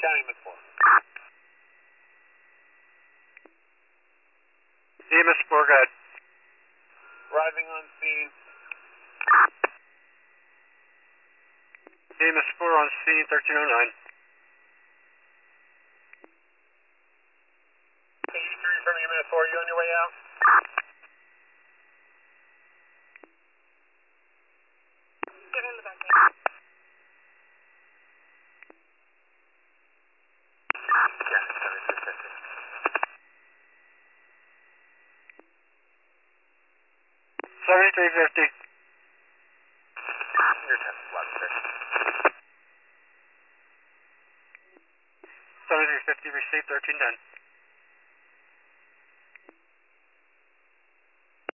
County, Miss 4. EMS 4, go ahead. Arriving on scene. EMS 4 on scene, 1309. 83 from EMS 4, you on your way out? Get in the back there. Yeah, 7350. 7350. Your test is loud, sir. 7350, received 1310.